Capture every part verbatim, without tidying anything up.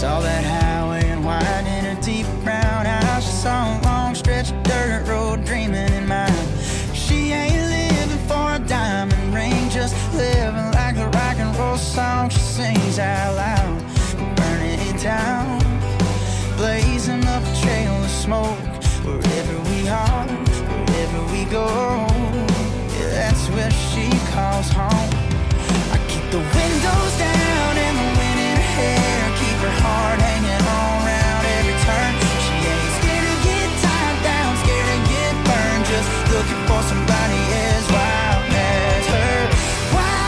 Saw that highway and wine in a deep brown house. She saw a long stretch of dirt road dreaming in mind. She ain't living for a diamond ring, just living like the rock and roll song she sings out loud. Burning it down, blazing up a trail of smoke. Wherever we are, wherever we go, yeah, that's where she calls home. I keep the windows down and the wind in her hair, keep her heart hanging on round every turn. She ain't scared to get tied down, scared to get burned, just looking for somebody as wild as her. Wild.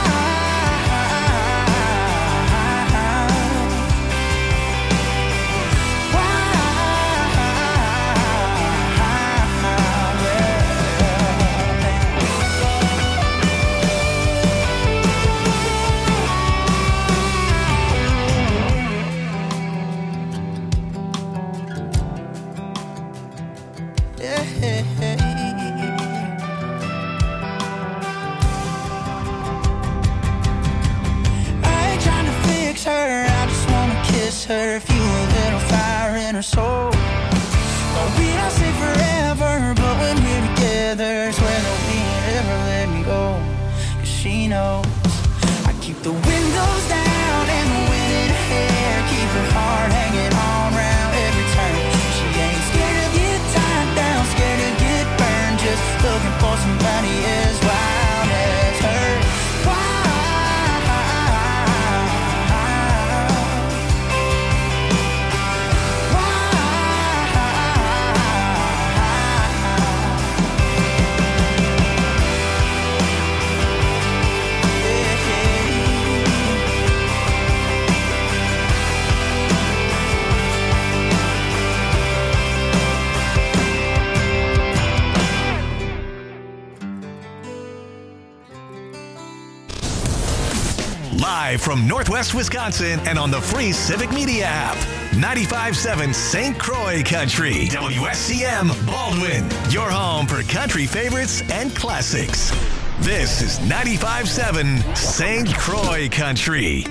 Her, fuel a little fire in her soul. Well, we don't say forever, but when we're together, swear that we ain't ever let me go. Cause she knows I keep the windows down and the wind in her hair, keep her heart hanging on round every turn. She ain't scared to get tied down, scared to get burned, just looking for somebody as wild as her. Wild. Live from Northwest Wisconsin and on the free Civic Media app. ninety-five point seven Saint Croix Country. W S C M Baldwin. Your home for country favorites and classics. This is ninety-five point seven Saint Croix Country.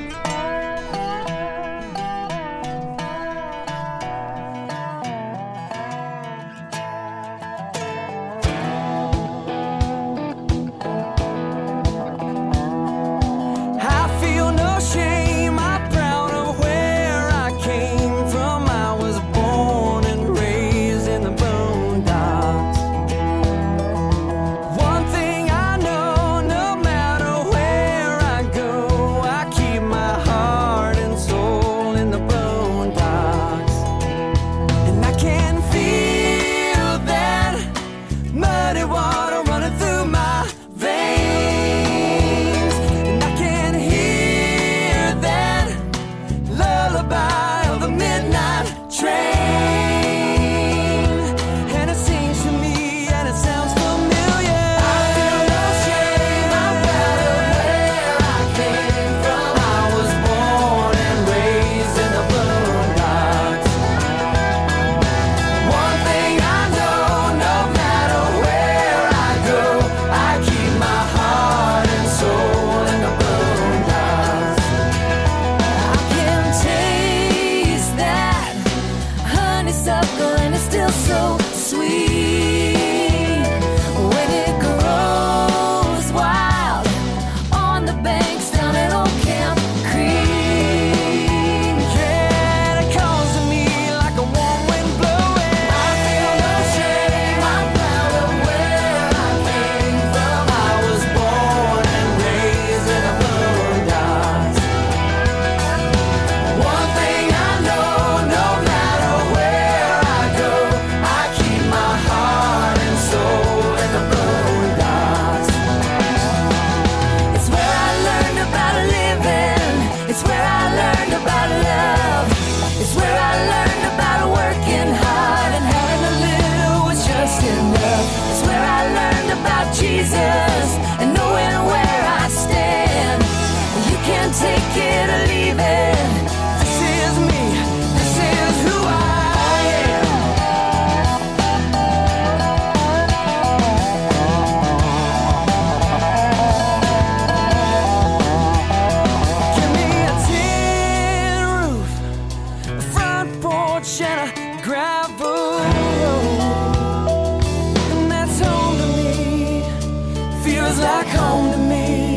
bush and a gravel road, and that's home to me, feels like home to me.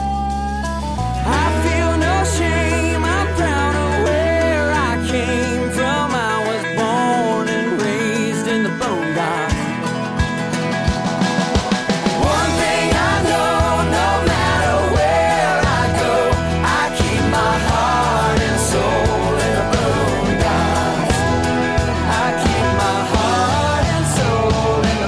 I feel no shame, I'm proud of where I came from. I was born and raised in the boondocks. One thing I know, no matter where I go, I keep my heart and soul in the boondocks. I keep my heart and soul in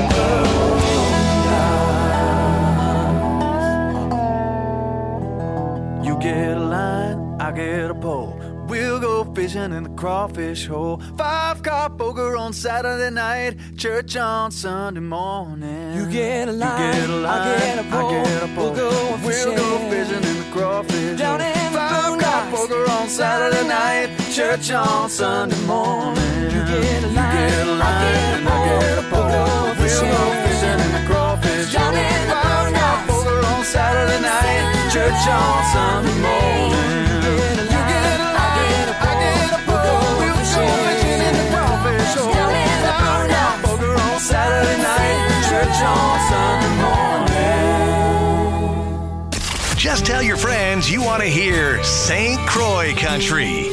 the boondocks. You get a line, I get a pole. We'll go fishing in the crawfish hole. Five car poker on Saturday night, church on Sunday morning. You get a line, you get a line, I get a pole. I get a pole. We'll go fishing, we'll go fishing in the crawfish down hole. In Five car poker on Saturday night, church on Sunday morning. You get a line, you get a line, I get a pole. We'll go fishing, we'll go fishing in the crawfish down hole. In Five car poker on Saturday night, church on Sunday morning. Saturday night, church on Sunday morning. Just tell your friends you want to hear Saint Croix Country.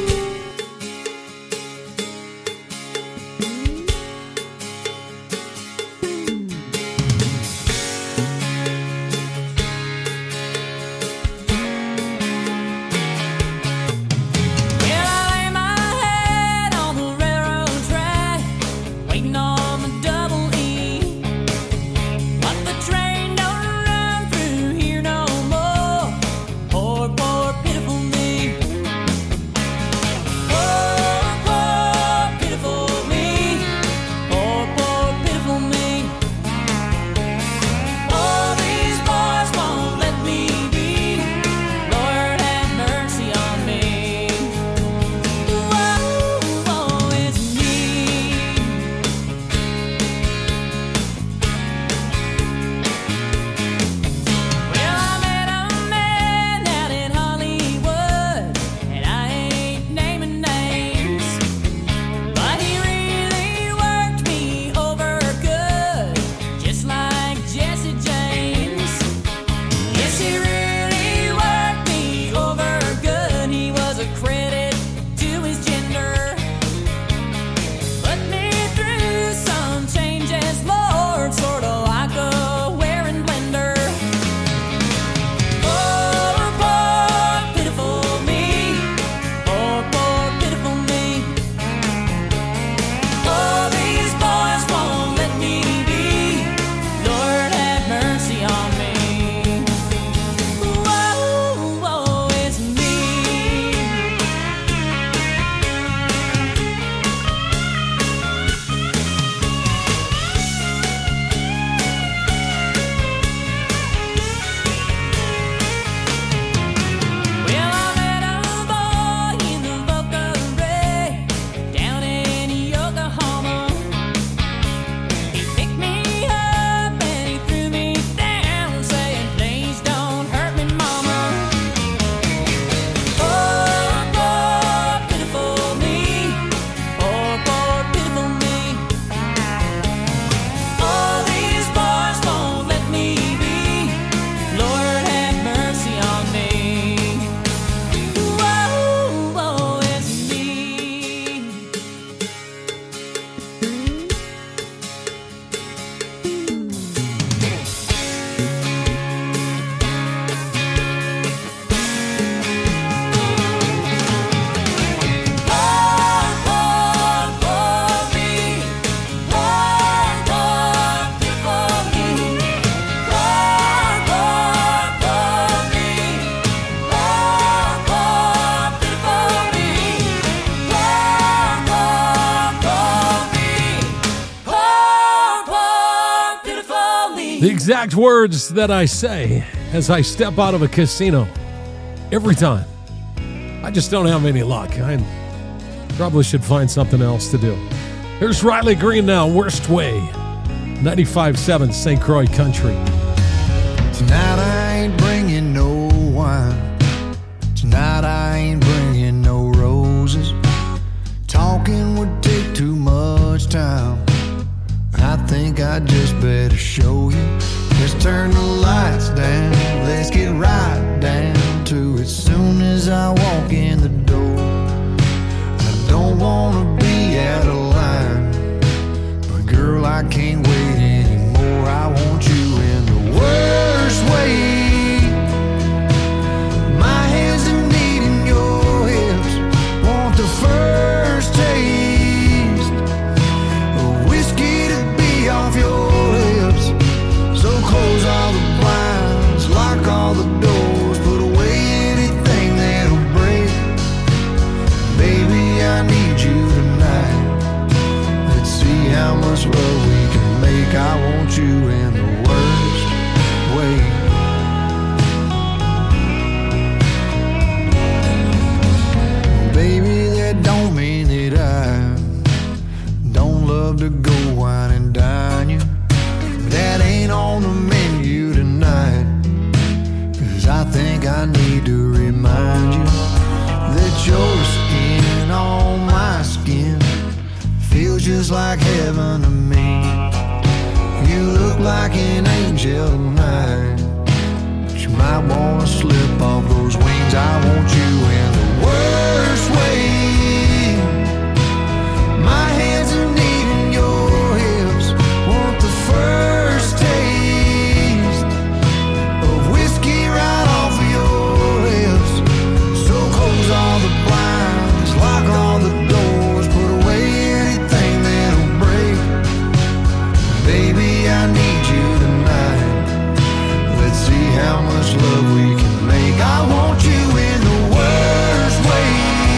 The exact words that I say as I step out of a casino every time. I just don't have any luck. I probably should find something else to do. Here's Riley Green now, Worst Way. ninety-five point seven Saint Croix Country. Tonight I ain't bringing no wine. Tonight I ain't bringing no roses. Talking would take much love we can make. I want you in the worst way. Baby, that don't mean that I don't love to go wine and dine you. That ain't on the menu tonight. 'Cause I think I need to remind you that your skin on my skin feels just like heaven to me. You look like an angel tonight, but you might wanna slip off those wings. I want you in the worst way. My hands are kneading your hips, want the first taste of whiskey right off of your lips. So close all the blinds, lock all the doors, put away anything that'll break. Baby, I need you tonight. Let's see how much love we can make. I want you in the worst way.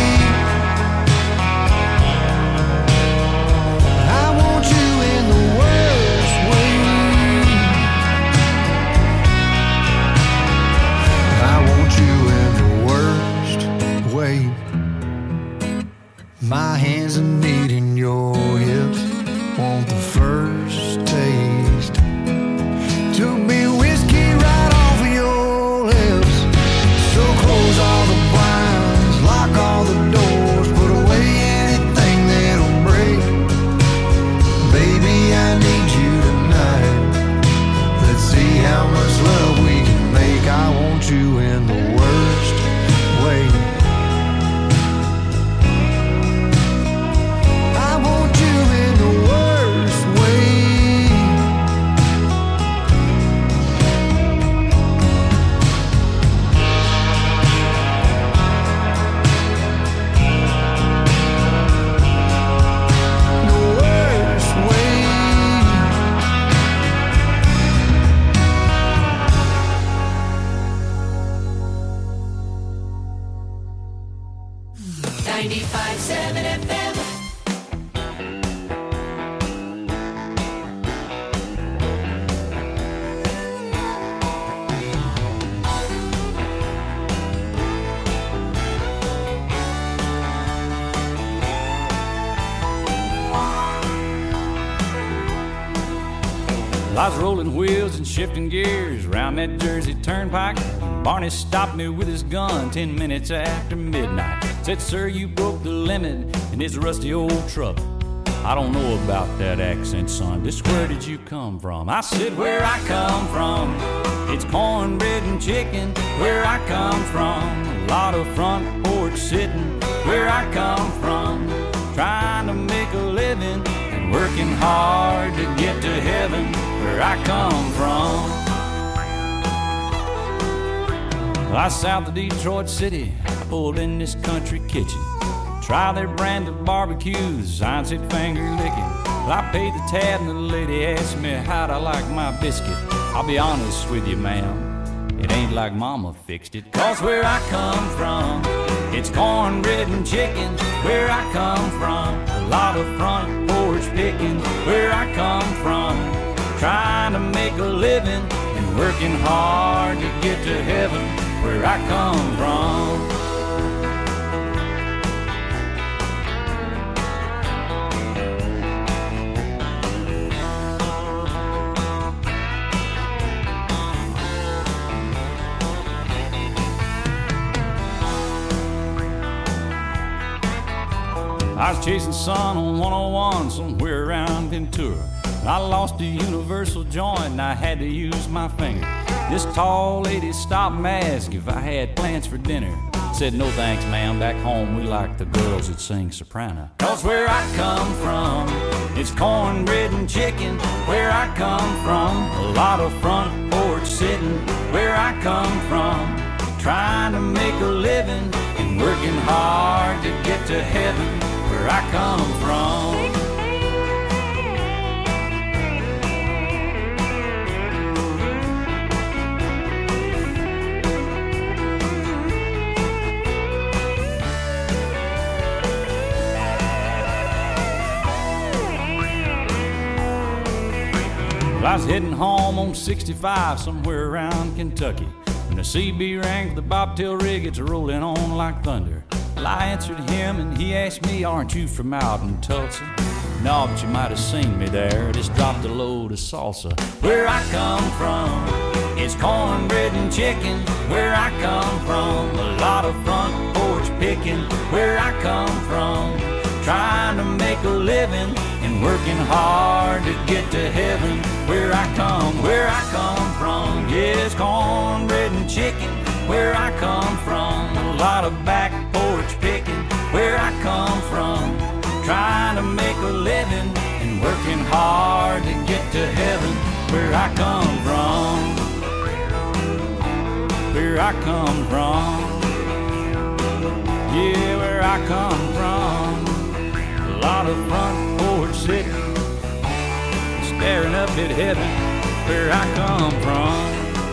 I want you in the worst way. I want you in the worst way. My hands are kneading your hips, want the first taste to be whiskey right off of your lips. So close all the blinds, lock all the doors, put away anything that'll break. Baby, I need you tonight. Let's see how much love we can make. I want you in the worst way. I want you in the worst way. The worst way. ninety-five seven F M. I was rolling wheels and shifting gears around that Jersey Turnpike. Barney stopped me with his gun ten minutes after midnight. Said, sir, you broke the limit in this rusty old truck. I don't know about that accent, son. Just where did you come from? I said, where I come from, it's cornbread and chicken. Where I come from, a lot of front porch sitting. Where I come from, trying to make a living and working hard to get to heaven. Where I come from, I south of Detroit City, I pulled in this country kitchen. Try their brand of barbecues, I said finger licking. Well, I paid the tab and the lady asked me how'd I like my biscuit. I'll be honest with you, ma'am, it ain't like mama fixed it. Cause where I come from, it's cornbread and chicken. Where I come from, a lot of front porch picking. Where I come from, trying to make a living and working hard to get to heaven. Where I come from. I was chasing sun on one oh one somewhere around Ventura. I lost a universal joint and I had to use my finger. This tall lady stopped and asked if I had plans for dinner. Said, no thanks, ma'am, back home we like the girls that sing soprano. Cause where I come from, it's cornbread and chicken. Where I come from, a lot of front porch sitting. Where I come from, trying to make a living and working hard to get to heaven. Where I come from. Well, I was heading home on sixty-five somewhere around Kentucky when the C B rang for the bobtail rig. It's rolling on like thunder. Well, I answered him and he asked me, aren't you from out in Tulsa? No, but you might have seen me there. Just dropped a load of salsa. Where I come from, it's cornbread and chicken. Where I come from, a lot of front porch picking. Where I come from, trying to make a living and working hard to get to heaven. Where I come, where I come from, yes, cornbread and chicken. Where I come from, a lot of back porch picking. Where I come from, trying to make a living and working hard to get to heaven. Where I come from, where I come from, yeah, where I come from, a lot of front porch sitting, staring up at heaven. Where I come from,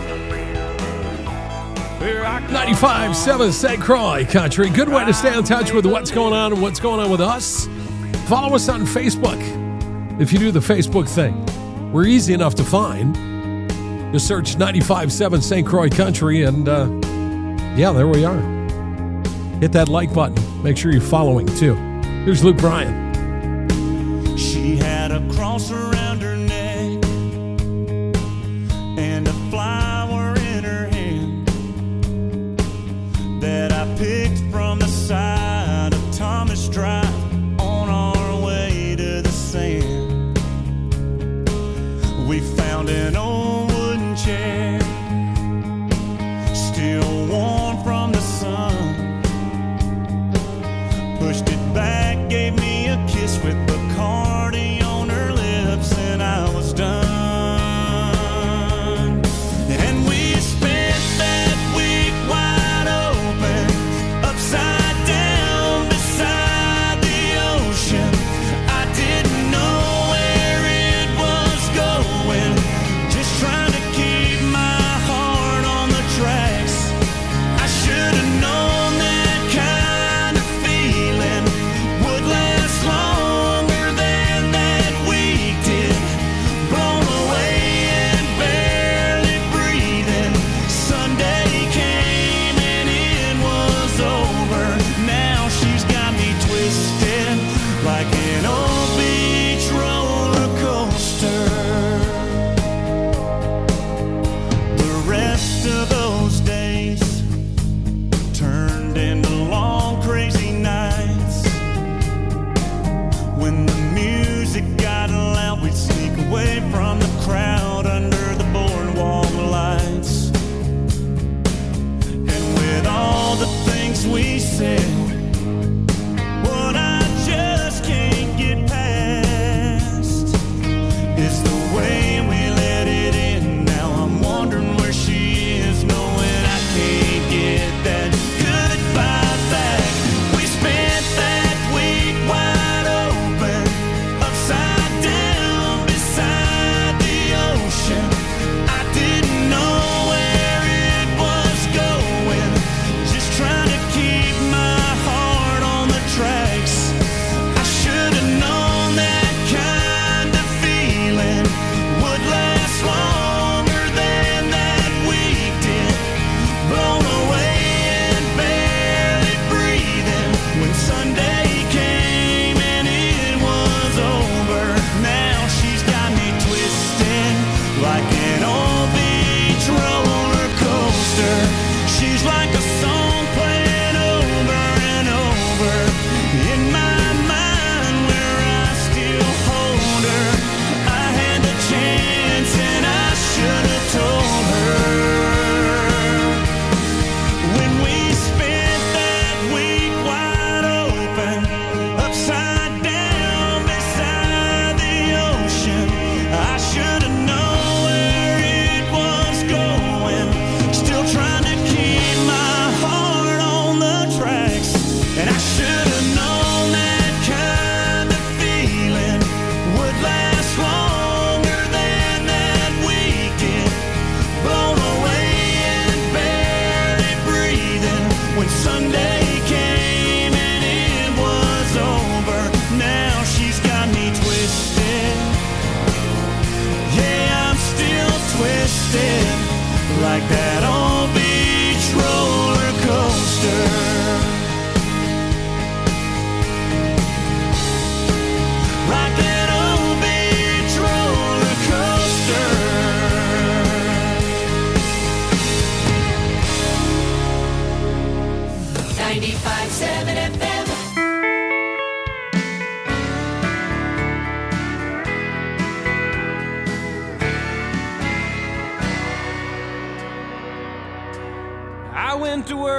where I come ninety-five point seven Saint Croix Country. Good way to stay in touch with what's going on and what's going on with us. Follow us on Facebook. If you do the Facebook thing, we're easy enough to find. Just search ninety-five point seven Saint Croix Country, and uh, yeah, there we are. Hit that like button. Make sure you're following, too. Here's Luke Bryan. She had a cross around her neck and a flower in her hand that I picked from the side of Thomas Drive on our way to the sand. We found an old wooden chair, still warm from the sun. Pushed it back, gave me a kiss with Bacardi on her lips, and I was done. And we spent that week wide open, upside down beside the ocean. I didn't know where it was going, just trying to keep my heart on the tracks. I should have known that kind of feeling would last longer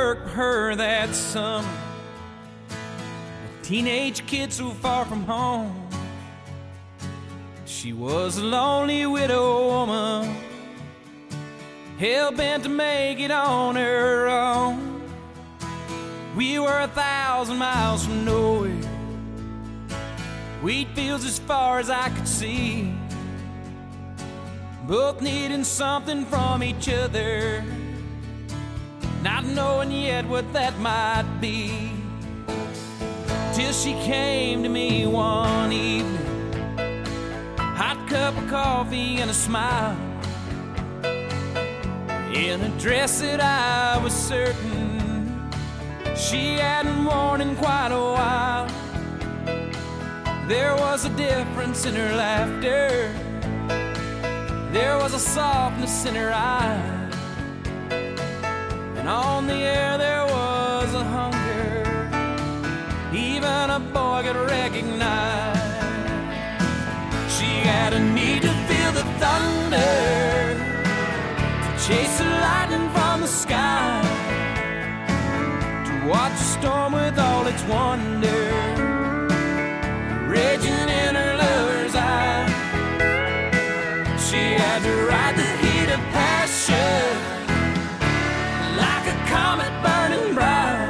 work for her that summer. A teenage kid so far from home. She was a lonely widow woman, hell-bent to make it on her own. We were a thousand miles from nowhere, wheat fields as far as I could see, both needing something from each other, not knowing yet what that might be. Till she came to me one evening, hot cup of coffee and a smile, in a dress that I was certain she hadn't worn in quite a while. There was a difference in her laughter, there was a softness in her eyes, and on the air there was a hunger even a boy could recognize. She had a need to feel the thunder, to chase the lightning from the sky, to watch a storm with all its wonder raging in her lover's eye. She had to ride the heat of passion like a comet burning bright,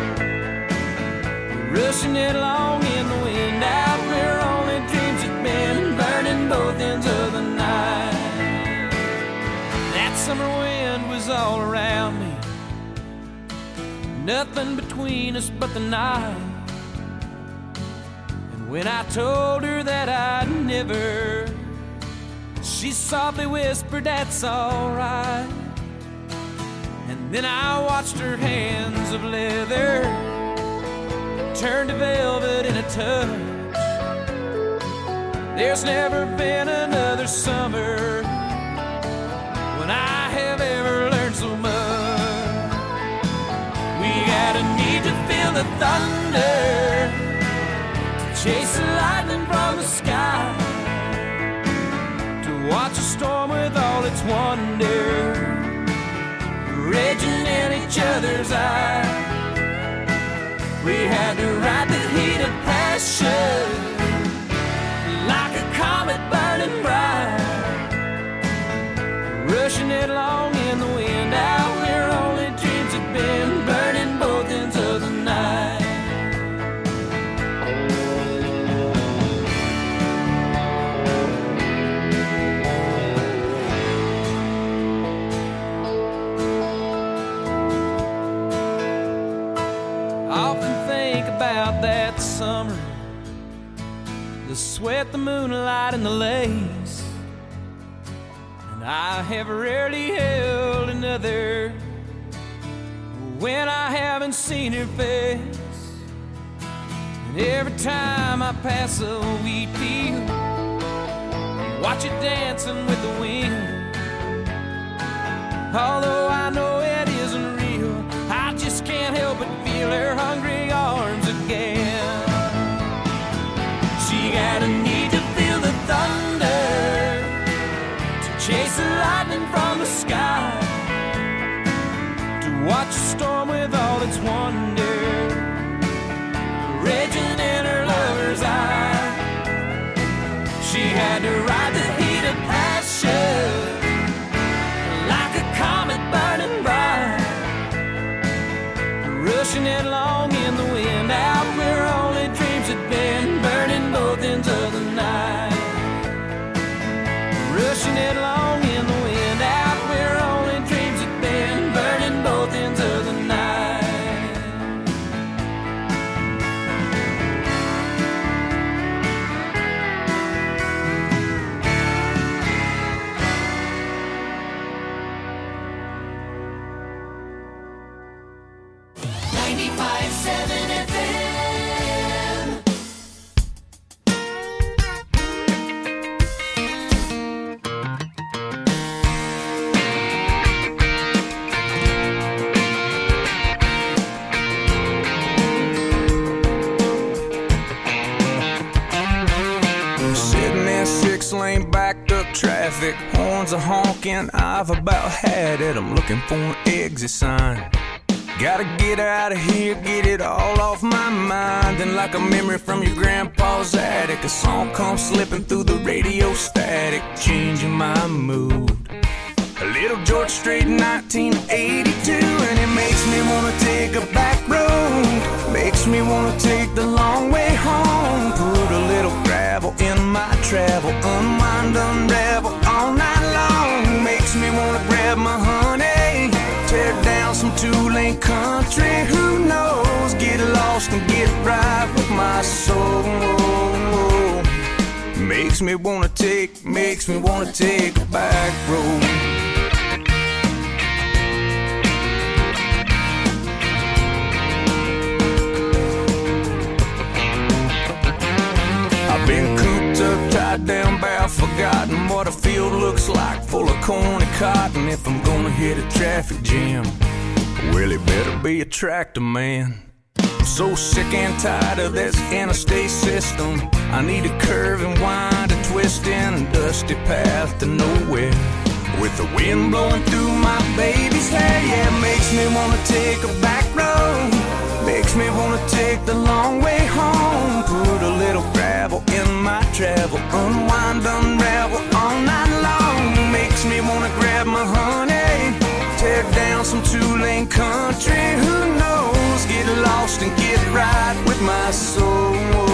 rushing it along in the wind out where only dreams had been, burning both ends of the night. That summer wind was all around me, nothing between us but the night. And when I told her that I'd never, she softly whispered, "That's all right." And then I watched her hands of leather turn to velvet in a touch. There's never been another summer when I have ever learned so much. We had a need to feel the thunder, to chase the lightning from the sky, to watch a storm with all its wonder raging in each other's eyes. We had to ride the heat of passion like a comet burning bright, rushing it along in the wind out where only dreams had been, burning both ends of the night. About that summer, the sweat, the moonlight, and the lace, and I have rarely held another when I haven't seen her face. And every time I pass a wheat field, watch it dancing with the wind, although I know it isn't real, I just can't help but feel her hungry arms again. She had a need to feel the thunder, to chase the lightning from the sky, to watch a storm with all its wonder raging in her lover's eye. She had to ride the heat of passion like a comet burning bright, rushing it along in the wind out where only dreams had been, burning both ends of the night. Rushing it along in the wind out where only dreams had been, burning both ends of the night. ninety-five seven F M. Sitting there, six lane backed up traffic, horns are honking, I've about had it. I'm looking for an exit sign. Gotta get out of here, get it all off my mind. And like a memory from your grandpa's attic, a song comes slipping through the radio static, changing my mood. A little George Strait, nineteen eighty-two, and it makes me wanna take a back road. Makes me wanna take the long way home. Put a little gravel in my travel, unwind, unravel all night long. Makes me wanna grab my honey, tear down some two-lane country. Who knows? Get lost and get right with my soul. Makes me wanna take, makes me wanna take a back road. I've been cooped up, tied down, bound, forgotten what a field looks like, full of corn and cotton. If I'm gonna hit a traffic jam, well, it better be a tractor man. I'm so sick and tired of this interstate system. I need a curve and wind, a twist in a dusty path to nowhere, with the wind blowing through my baby's hair. Yeah, it makes me wanna take a back road. Makes me wanna take the long way home. Put a little gravel in my travel, unwind, unravel all night long. Makes me wanna grab my honey, tear down some two-lane country. Who knows? Get lost and get right with my soul.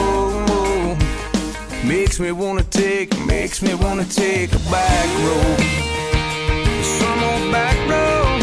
Makes me wanna take, makes me wanna take a back road, some old back road.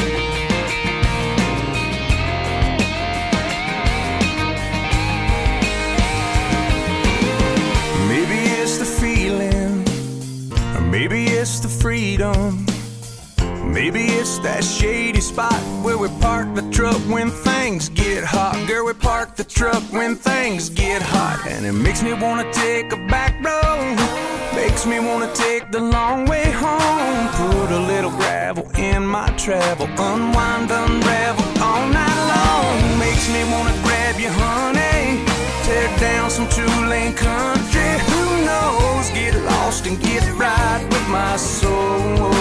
Maybe it's the feeling, or maybe it's the freedom. Maybe it's that shady spot where we park the truck when things get hot. Girl, we park the truck when things get hot. And it makes me wanna take a back road. Makes me wanna take the long way home. Put a little gravel in my travel, unwind, unravel all night long. Makes me wanna grab you, honey, tear down some two-lane country. Who knows? Get lost and get right with my soul.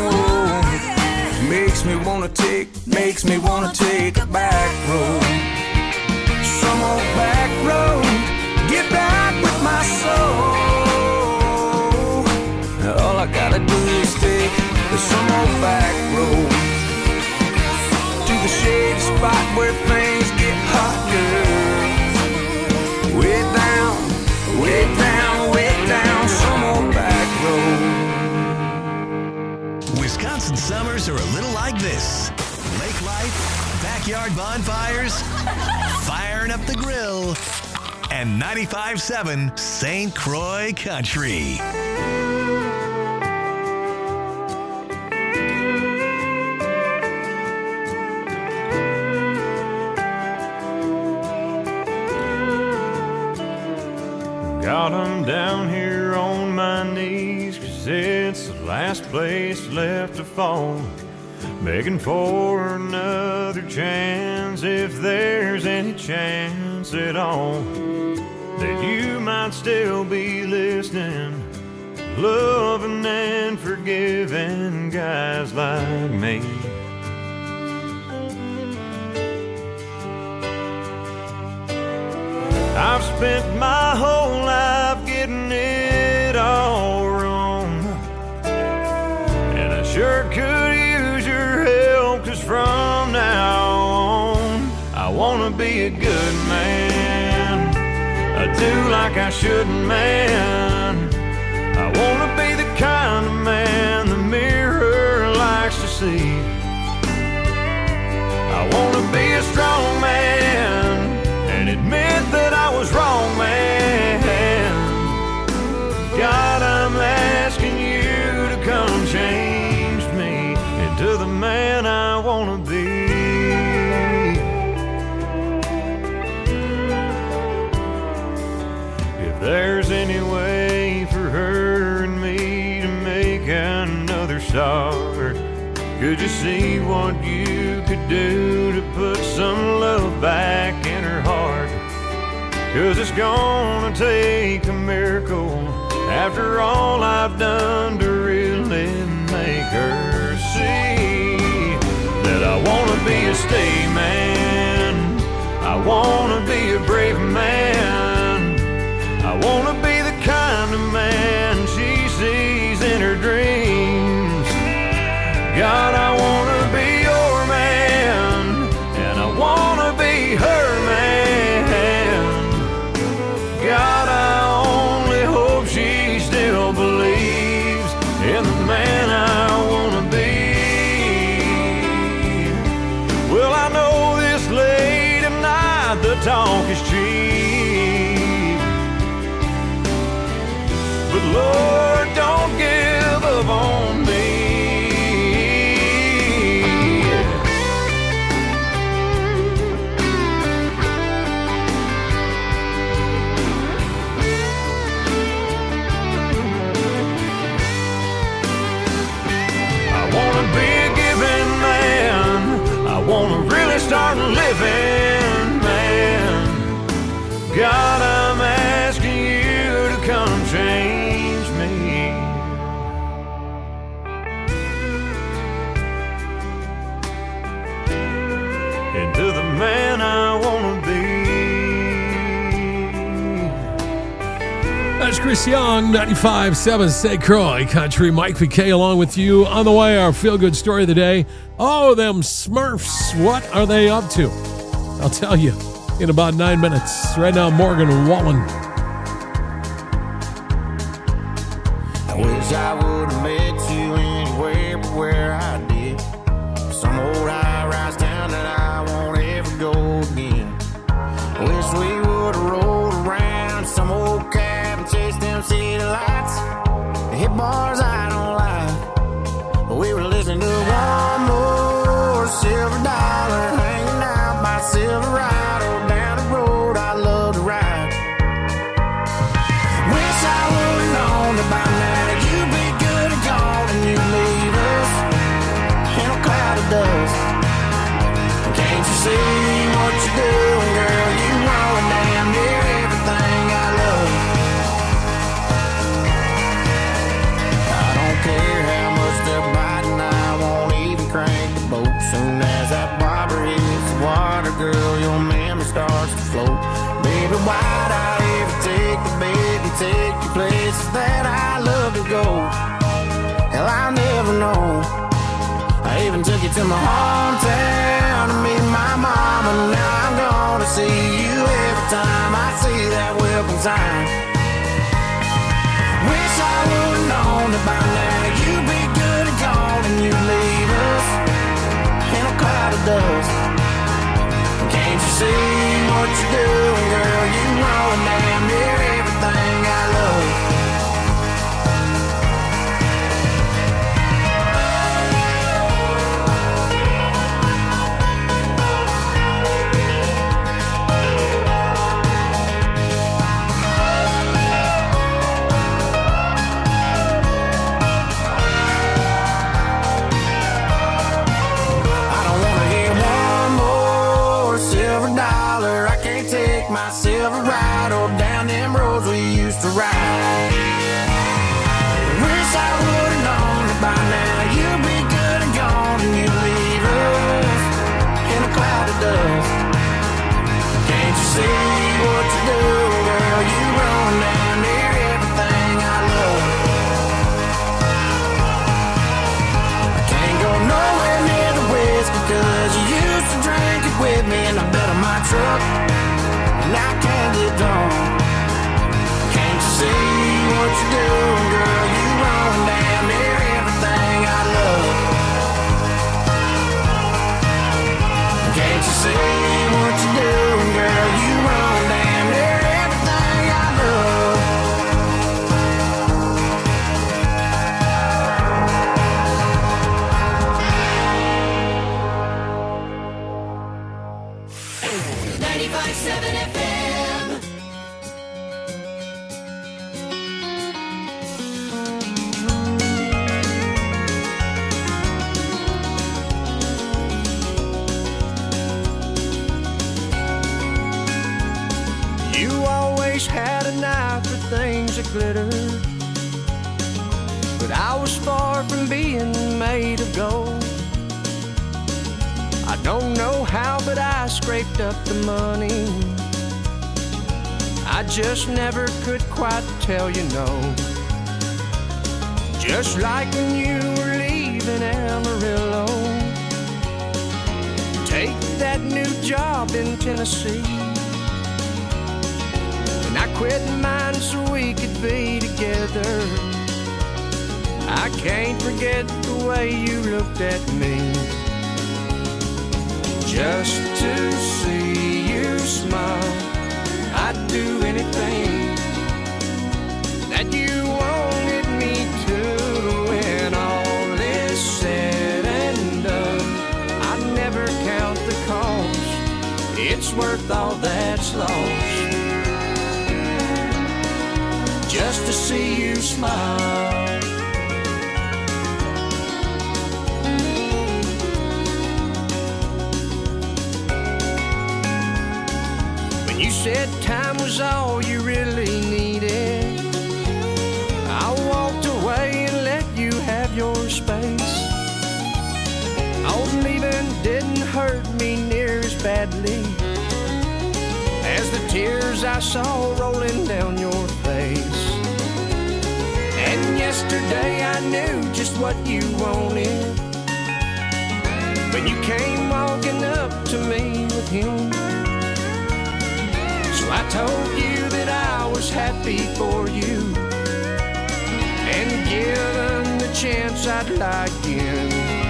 Makes me wanna take, makes me wanna take a back road, some old back road. Get back with my soul. All I gotta do is take some old back road to the shady spot where things get hot, girl. Way down, way down, way down, some old back road. Wisconsin summers are a little like this. Lake life, backyard bonfires, firing up the grill, and ninety-five point seven Saint Croix Country. Got 'em down here on my knees, 'cause it's the last place left to fall. Begging for another chance, if there's any chance at all, that you might still be listening, loving and forgiving guys like me. I've spent my whole life getting it all wrong, and I sure could use your help, 'cause from now on I wanna be a good man. I do like I shouldn't, man. I wanna be the kind of man the mirror likes to see. I wanna be a strong man and admit that I was wrong, man. God, I'm asking you to come change me into the man I wanna be. If there's any way for her and me to make another start, could you see what you could do to put some love back in her heart? 'Cause it's gonna take a miracle, after all I've done, to really make her see that I wanna be a statesman. I wanna be a brave man. I wanna be the kind of man she sees in her dreams. God, I wanna be your man, and I wanna be her man. God, I only hope she still believes in the man I wanna be. Well, I know this late at night the talk is cheap, but Lord, don't give up on me. I wanna really start living, man. God, I'm asking you to come change me. Into the man I wanna be. That's Chris Young, ninety-five point seven Saint Croix Country. Mike P K along with you. On the way, our feel-good story of the day. Oh, them Smurfs. What are they up to? I'll tell you in about nine minutes. Right now, Morgan Wallen. I wish I would have met you anywhere but where I did. Some old high-rise town that I won't ever go again. I wish we would have rolled around some old cab and chased them city lights. The hit bars I don't like, but we were listening to one more silver dollar hanging out by Silverado down the road I love to ride. Wish I would have known that by now you'd be good and gone and you'd leave us in a cloud of dust. Can't you see what you're doing, girl? You know damn near everything I love. I don't care how much they're biting, I won't even crank the boat. Soon as that bobber hits the water, girl, your memory starts to float. Baby, why'd I ever take the bait and take you places that I love to go? Hell, I'll never know. I even took you to my hometown to meet my mom, and now I'm gonna see you every time I see that welcome sign. Wish I would've known that by now you'd be good and gone and you'd leave us in a cloud of dust. Can't you see what you're doing, girl? You know damn near everything I love. My Silverado down them roads we used to ride. Wish I would've known that by now you'd be good and gone and you'd leave us in a cloud of dust. Can't you see what you do, girl? You run down near everything I love. I can't go nowhere near the whiskey because you used to drink it with me in the bed of my truck. And I can't get drunk. Can't you see what you're doing, girl? You run down near everything I love. Can't you see what you're doing, girl? You run down near everything I love. ninety-five point seven F M. You always had an eye for things that glitter, but I was far from being made of gold. I don't know how, but I scraped up the money. I just never could quite tell you no. Just like when you were leaving Amarillo, take that new job in Tennessee. And I quit mine so we could be together. I can't forget the way you looked at me. Just to see you smile, I'd do anything that you wanted me to. When all is said and done, I'd never count the cost. It's worth all that's lost just to see you smile. You said time was all you really needed. I walked away and let you have your space. Oh, leaving didn't hurt me near as badly as the tears I saw rolling down your face. And yesterday I knew just what you wanted when you came walking up to me with him. So I told you that I was happy for you, and given the chance I'd lie again,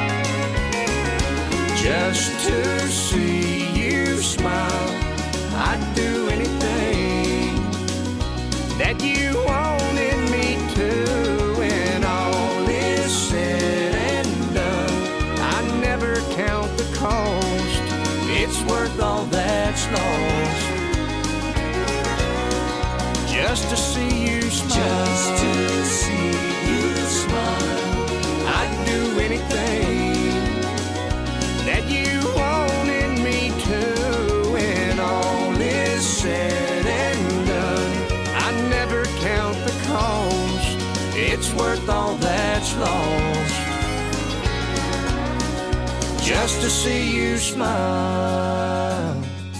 just to see you smile. I'd do anything that you wanted me to. When all is said and done, I never count the cost. It's worth all that's lost just to see you smile. Just to see you smile. I'd do anything that you wanted me to. When all is said and done, I never count the cost. It's worth all that's lost just to see you smile.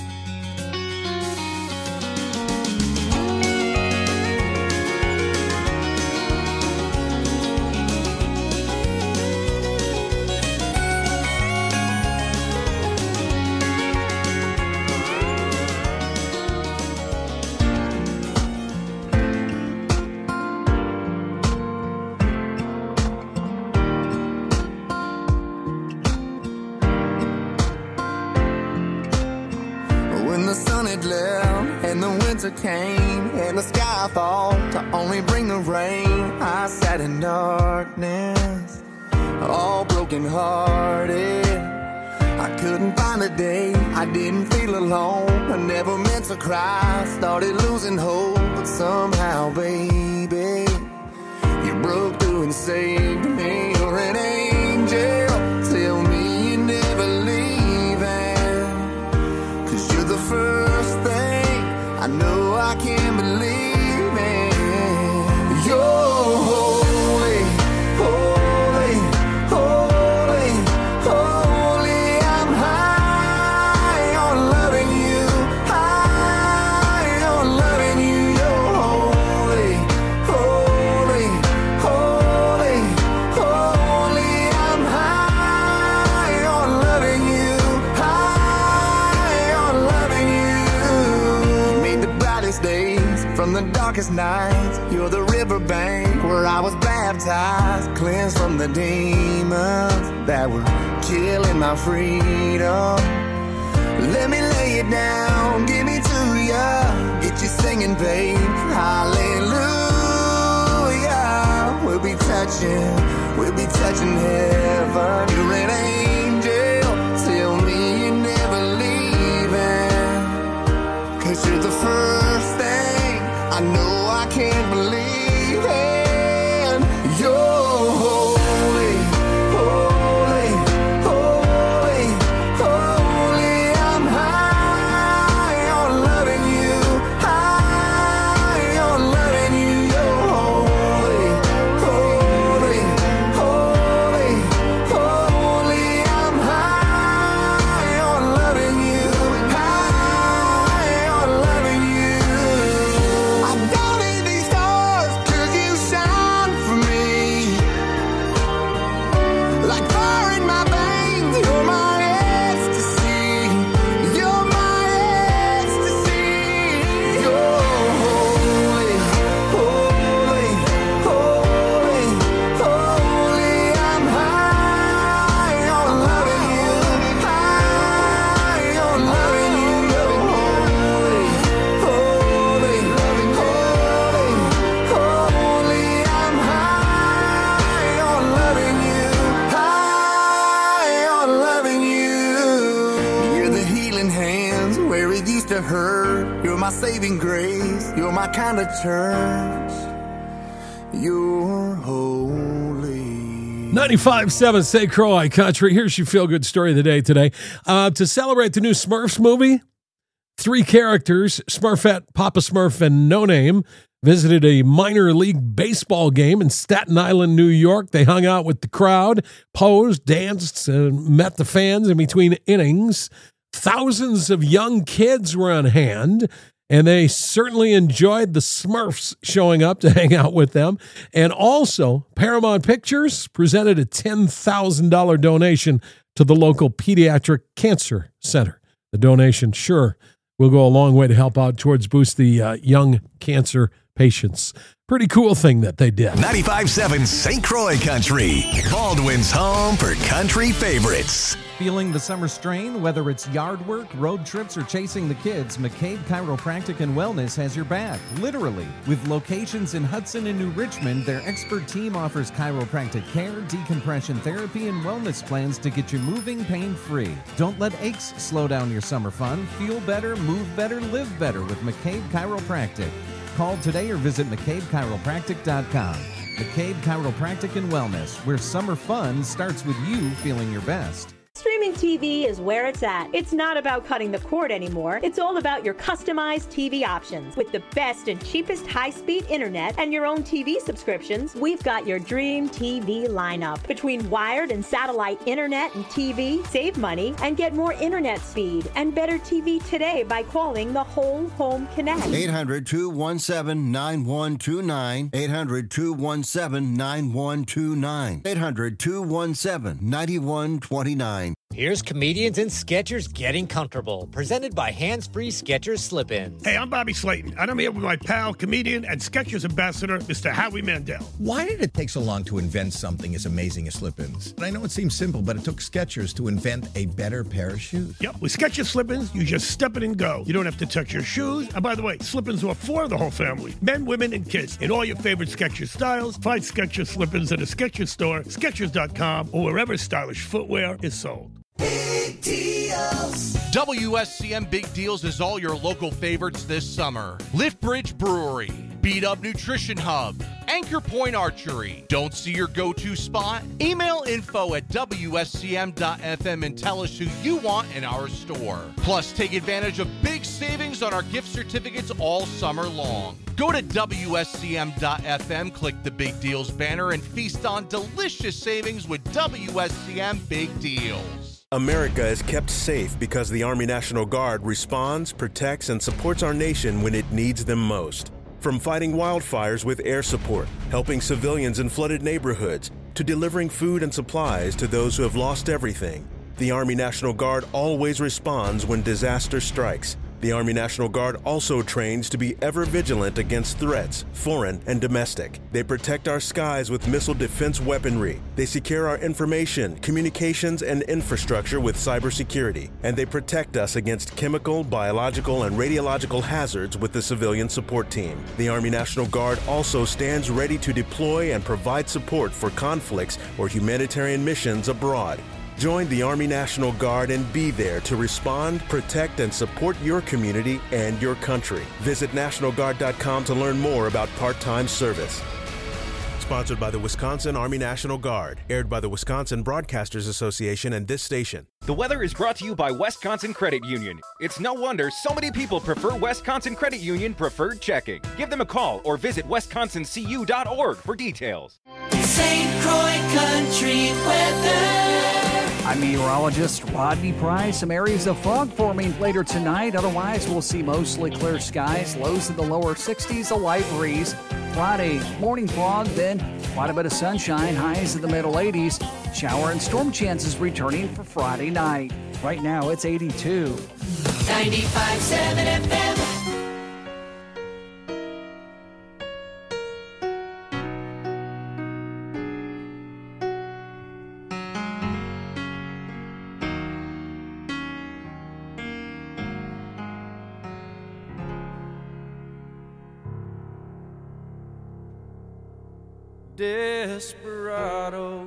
Came and the sky thought to only bring the rain. I sat in darkness, all broken hearted. I couldn't find a day I didn't feel alone. I never meant to cry, started losing hope, but somehow, baby, you broke through and saved me. You're an angel, tell me you're never leaving, 'cause you're the first thing I know I can't believe in. You're holy, holy, holy, holy. I'm high on loving you, high on loving you. You're holy, holy, holy, holy. I'm high on loving you, high on loving you. The brightest days from the darkest nights. You're the riverbank where I was baptized, cleansed from the demons that were killing my freedom. Let me lay it down, give me to ya, get you singing, babe. Hallelujah. We'll be touching, we'll be touching heaven. You're an angel, tell me you're never leaving, 'cause you're the first thing I know I can't believe in. You're holy, holy, holy, holy. I'm high on loving you, high on loving you. You're holy, holy, holy, holy. I'm high saving grace. You're my kind of church. You're holy. ninety-five point seven Saint Croix Country. Here's your feel-good story of the day today. Uh, to celebrate the new Smurfs movie, three characters, Smurfette, Papa Smurf, and No Name, visited a minor league baseball game in Staten Island, New York. They hung out with the crowd, posed, danced, and met the fans in between innings. Thousands of young kids were on hand, and they certainly enjoyed the Smurfs showing up to hang out with them. And also, Paramount Pictures presented a ten thousand dollars donation to the local pediatric cancer center. The donation sure will go a long way to help out towards boost the uh, young cancer patients. Pretty cool thing that they did. ninety-five point seven Saint Croix Country, Baldwin's home for country favorites. Feeling the summer strain? Whether it's yard work, road trips, or chasing the kids, McCabe Chiropractic and Wellness has your back, literally. With locations in Hudson and New Richmond, their expert team offers chiropractic care, decompression therapy, and wellness plans to get you moving pain-free. Don't let aches slow down your summer fun. Feel better, move better, live better with McCabe Chiropractic. Call today or visit McCabe Chiropractic dot com. McCabe Chiropractic and Wellness, where summer fun starts with you feeling your best. Streaming T V is where it's at. It's not about cutting the cord anymore. It's all about your customized T V options. With the best and cheapest high-speed internet and your own T V subscriptions, we've got your dream T V lineup. Between wired and satellite internet and T V, save money and get more internet speed and better T V today by calling the Whole Home Connect. eight hundred, two one seven, nine one two nine. eight hundred, two one seven, nine one two nine. eight hundred, two one seven, nine one two nine. Here's Comedians and Sketchers Getting Comfortable, presented by Hands Free Skechers Slip-Ins. Hey, I'm Bobby Slayton, and I'm here with my pal, comedian, and Skechers ambassador, Mister Howie Mandel. Why did it take so long to invent something as amazing as Slip-Ins? I know it seems simple, but it took Skechers to invent a better pair of shoes. Yep, with Skechers Slip-Ins, you just step it and go. You don't have to touch your shoes. And by the way, Slip-Ins are for the whole family, men, women, and kids, in all your favorite Skechers styles. Find Skechers Slip-Ins at a Skechers store, Skechers dot com, or wherever stylish footwear is sold. Big deals. W S C M Big Deals is all your local favorites this summer. Lift Bridge Brewery, Beat Up Nutrition Hub, Anchor Point Archery. Don't see your go-to spot? Email info at W S C M dot F M and tell us who you want in our store. Plus, take advantage of big savings on our gift certificates all summer long. Go to W S C M dot F M, click the Big Deals banner, and feast on delicious savings with W S C M Big Deals. America is kept safe because the Army National Guard responds, protects, and supports our nation when it needs them most. From fighting wildfires with air support, helping civilians in flooded neighborhoods, to delivering food and supplies to those who have lost everything, the Army National Guard always responds when disaster strikes. The Army National Guard also trains to be ever vigilant against threats, foreign and domestic. They protect our skies with missile defense weaponry. They secure our information, communications, and infrastructure with cybersecurity. And they protect us against chemical, biological, and radiological hazards with the civilian support team. The Army National Guard also stands ready to deploy and provide support for conflicts or humanitarian missions abroad. Join the Army National Guard and be there to respond, protect, and support your community and your country. Visit National Guard dot com to learn more about part-time service. Sponsored by the Wisconsin Army National Guard. Aired by the Wisconsin Broadcasters Association and this station. The weather is brought to you by Wisconsin Credit Union. It's no wonder so many people prefer Wisconsin Credit Union Preferred Checking. Give them a call or visit wisconsin c u dot org for details. Saint Croix Country weather. I'm meteorologist Rodney Price. Some areas of fog forming later tonight. Otherwise, we'll see mostly clear skies. Lows in the lower sixties, a light breeze. Friday, morning fog, then quite a bit of sunshine. Highs in the middle eighties. Shower and storm chances returning for Friday night. Right now, it's eighty-two. ninety-five point seven F M. Desperado,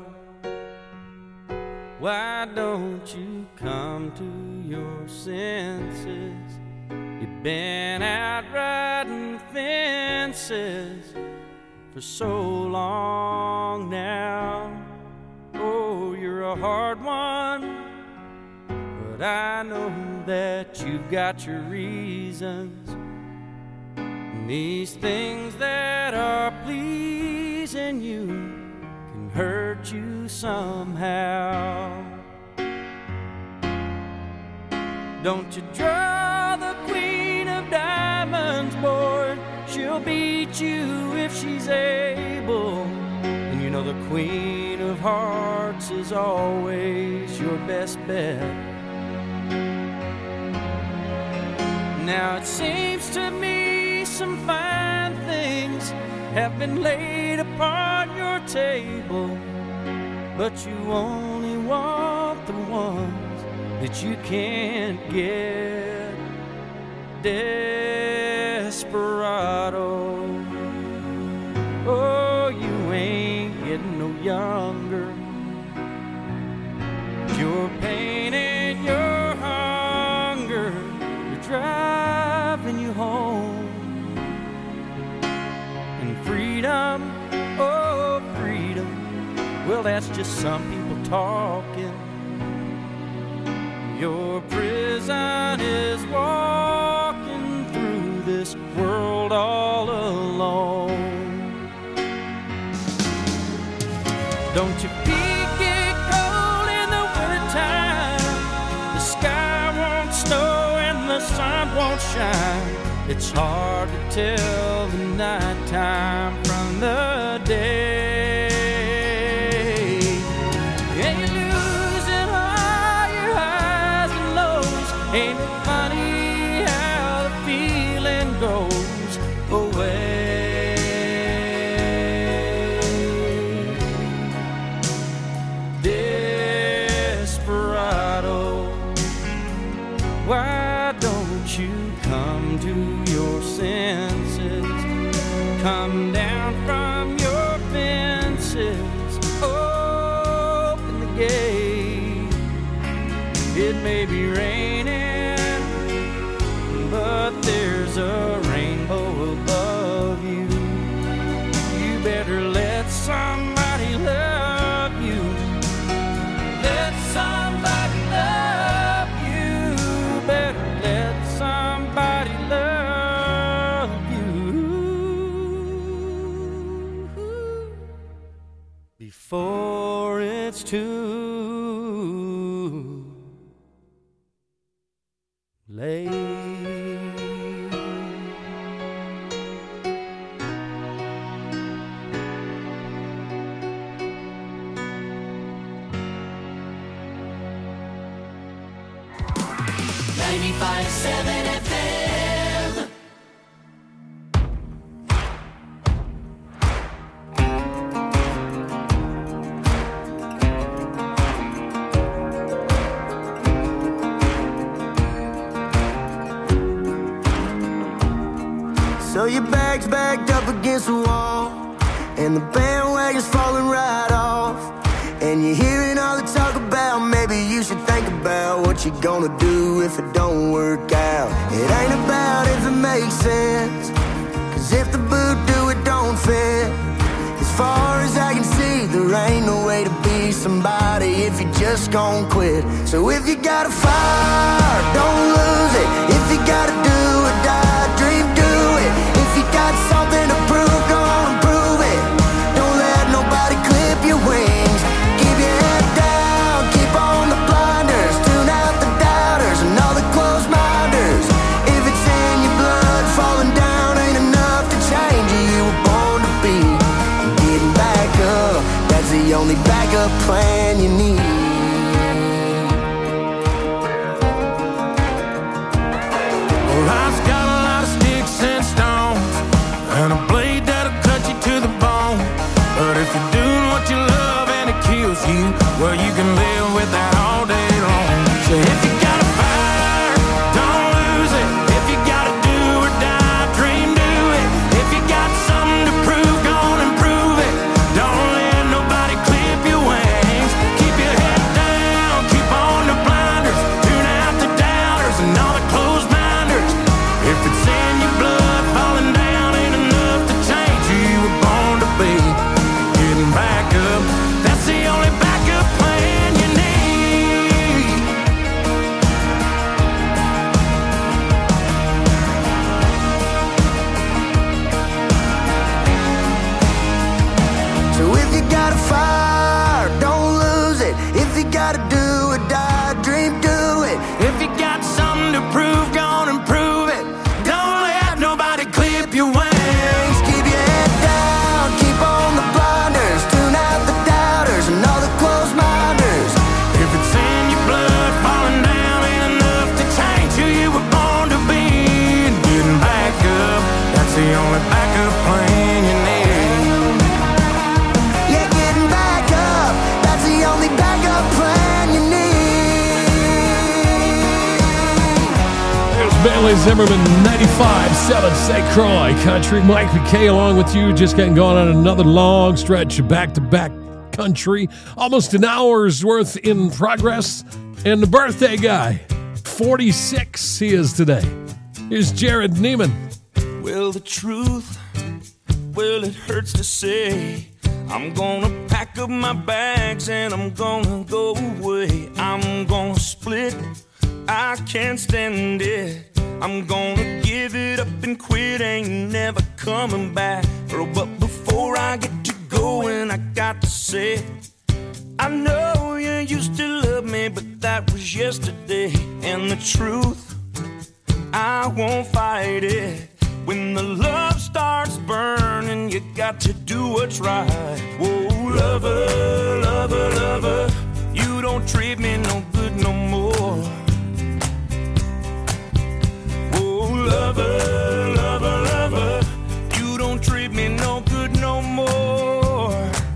why don't you come to your senses? You Been out riding fences for so long now. Oh, you're a hard one, but I know that you've got your reasons. And these things that are pleasing you can hurt you somehow. Don't you draw the queen of diamonds, boy. She'll beat you if she's able. And you know the queen of hearts is always your best bet. Now it seems to me some fine things have been laid upon your table, but you only want the ones that you can't get. Desperado, oh, you ain't getting no younger. Your pain and your hunger, you're driving you home. And freedom, oh, freedom, well, that's just some people talking. Your prison is walking through this world all alone. Don't your feet get cold in the wintertime? The sky won't snow and the sun won't shine. It's hard to tell the nighttime from the day. Ain't it funny how the feeling goes away? Desperado, why don't you come to your senses? Come down from your fences, open the gate. It may be raining, but there's a rainbow above you. You better let somebody love you. Let somebody love you. Better let somebody love you before it's too late. ninety-five seven F M. So your bag's backed up against the wall, and the bandwagon's falling right off. And you're hearing all the talk about maybe you should think about what you're gonna do if it don't work out. It ain't about if it makes sense, cause if the boot do it don't fit. As far as I can see, there ain't no way to be somebody if you just gon' quit. So if you got a fire, don't lose it. If you gotta do or die, dream, do it. If you got something to prove, go on and prove it. Don't let nobody clip your wings. Keep your head down, keep on the blinders. Tune out the doubters and all the closed minders. If it's in your blood, falling down ain't enough to change you. You were born to be. And getting back up, that's the only backup plan you need. Life's got a lot of sticks and stones, and a blade that'll cut you to the bone. But if you're doing what you love and it kills you, well, you can live with that all day long. So if you got a fire, don't lose it. If you gotta do or die, dream, do it. If you got something to prove, go on and prove it. Don't let nobody clip your wings. Kelly Zimmerman, ninety-five seven Saint Croix Country. Mike McKay along with you, just getting going on another long stretch of back-to-back country. Almost an hour's worth in progress. And the birthday guy, forty-six he is today. Here's Jared Neiman. Well, the truth, well, it hurts to say. I'm gonna pack up my bags and I'm gonna go away. I'm gonna split, I can't stand it. I'm gonna give it up and quit, ain't never coming back. Oh, but before I get to going, I got to say, I know you used to love me, but that was yesterday. And the truth, I won't fight it. When the love starts burning, you got to do what's right. Whoa, lover, lover, lover, you don't treat me no good no more. Whoa, lover, lover, lover, you don't treat me no good no more.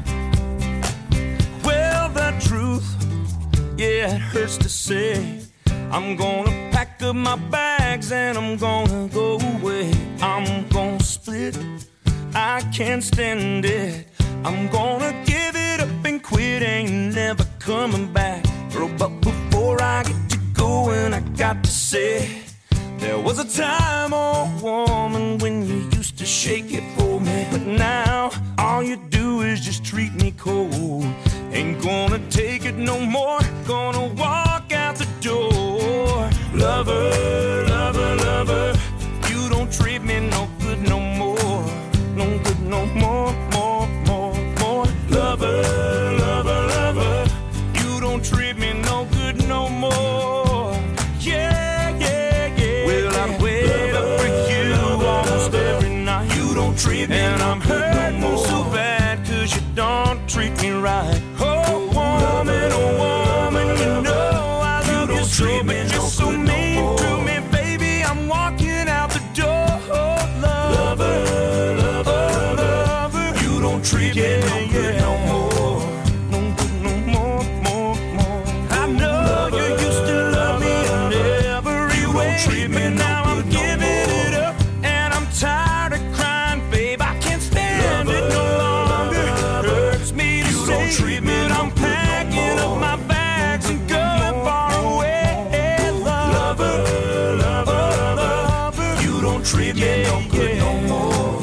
Well, the truth, yeah, it hurts to say. I'm gonna pack up my bags and I'm gonna go away. I'm gonna split, I can't stand it. I'm gonna give it up and quit, ain't never coming back. Girl, but before I get to going, I got to say, there was a time, oh woman, when you used to shake it for me. But now, all you do is just treat me cold. Ain't gonna take it no more, gonna walk out the door. Lover, lover, lover, you don't treat me no good no more. No good no more, more, more, more. Lover, lover, lover, you don't treat me no good no more. Yeah, yeah, yeah. Well, I wait up for you almost every night. You don't treat me and I'm hurting no so bad, cause you don't treat me right. Oh, woman, oh, woman, you know I love you so, but you're so mean to me, baby. I'm walking out the door. Lover, lover, lover, you don't treat me no good no more. No good no more, more, more. I know you used to love me in every way, but now I'm giving it up and I'm tired of crying, babe. I can't stand it no longer. Hurts me to say, treat me but I'm packing up my bags and going far away. Lover, lover, lover, you don't treat me no good no more.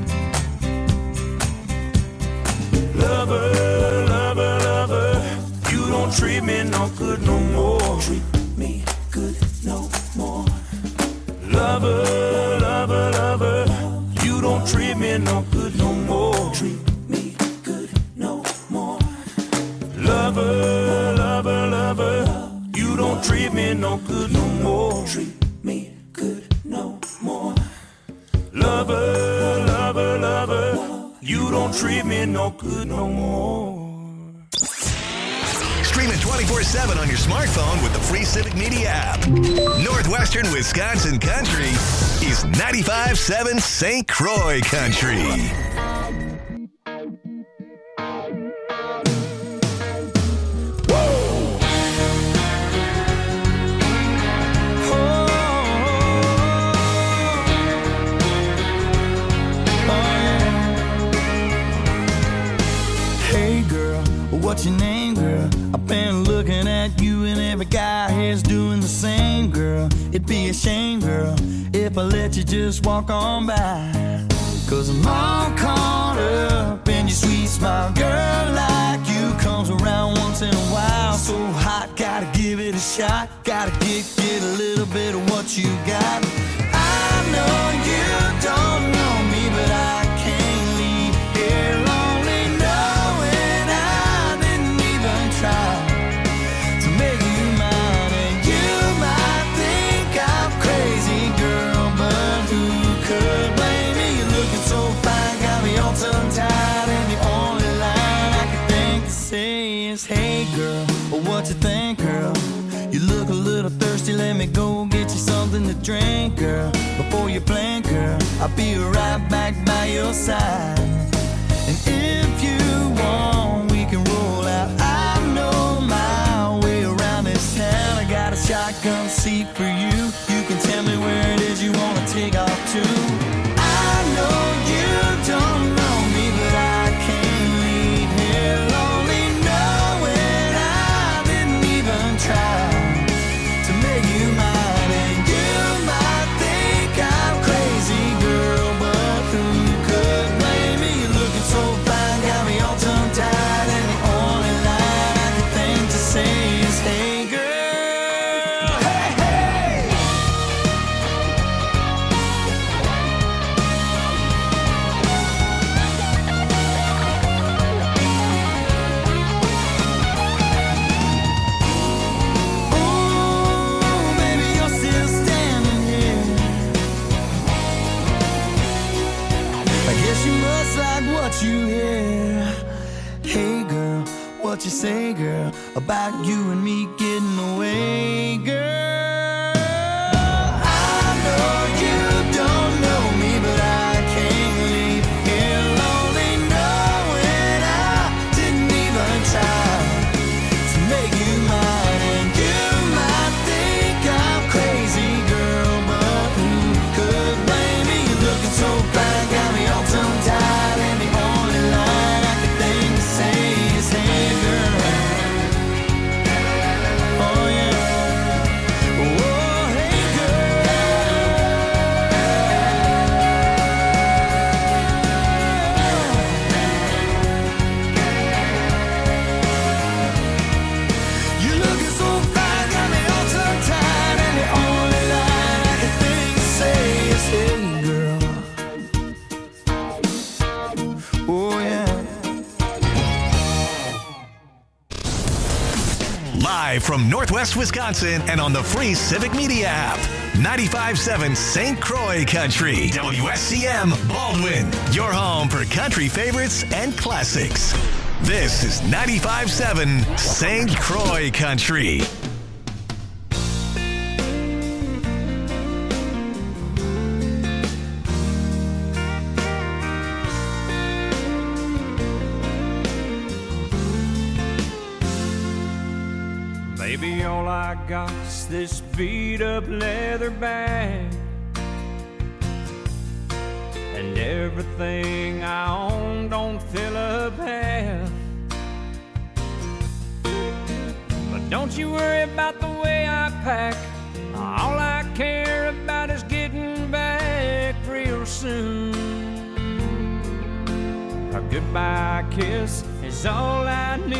Lover, lover, lover, you don't treat me no good no more. Treat me good no more. Lover, lover, lover, you don't treat me no good no more. Treat me good no more. Lover, lover, lover, you don't treat me no good no more. Treat me good no more. Lover, lover, lover, you don't treat me no good no more. Stream it twenty-four seven on your smartphone with the free Civic Media app. Northwestern Wisconsin Country is ninety-five seven Saint Croix Country. What's your name, girl? I've been looking at you and every guy here's doing the same, girl. It'd be a shame, girl, if I let you just walk on by. Cause I'm all caught up in your sweet smile. Girl like you comes around once in a while. So hot, gotta give it a shot. Gotta get, get a little bit of what you got. I know you don't know me, but I can't leave here lonely knowing I didn't even try to make you mine. And you might think I'm crazy, girl, but who could blame me? You're looking so fine, got me all tongue-tied, and the only line I can think to say is, hey girl, what you think, girl? You look a little thirsty, let me go get you something to drink, girl. Before you blink, girl, I'll be right back by your side. And if you want, we can roll out. I know my way around this town. I got a shotgun seat for you. You can tell me where it much like what you hear. Hey girl, what you say, girl, about you and me getting away, girl? I know you don't know me, but I can't leave here lonely, knowing I didn't even try to make you mine. And you might think I'm crazy, girl, but who could blame me? You're looking so fine, got me all tongue-tied, and the only line I could think to say is, hey girl. Oh yeah. Oh, hey girl. You're looking so fine, got me all tongue-tied, and the only line I can think to say is, hey girl. Oh yeah. Live from Northwest Wisconsin and on the free Civic Media app. ninety-five point seven Saint Croix Country. W S C M Baldwin. Your home for country favorites and classics. This is ninety-five point seven Saint Croix Country. Baby, all I got's this beat up leather bag, and everything I own don't fill up half. But don't you worry about the way I pack. All I care about is getting back real soon. A goodbye kiss is all I need.